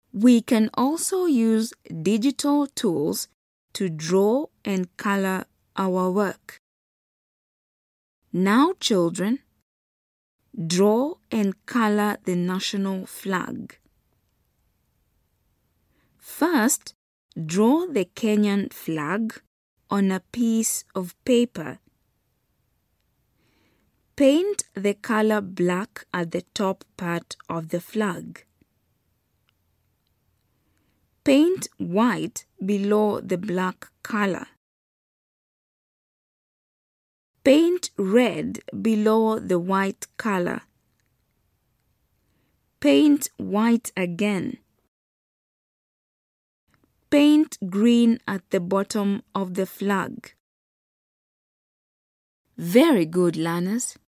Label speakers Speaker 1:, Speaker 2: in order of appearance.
Speaker 1: We can also use digital tools to draw and color our work. Now, children, draw and color the national flag. First, draw the Kenyan flag on a piece of paper. Paint the color black at the top part of the flag. Paint white below the black color. Paint red below the white color. Paint white again. Paint green at the bottom of the flag. Very good, learners.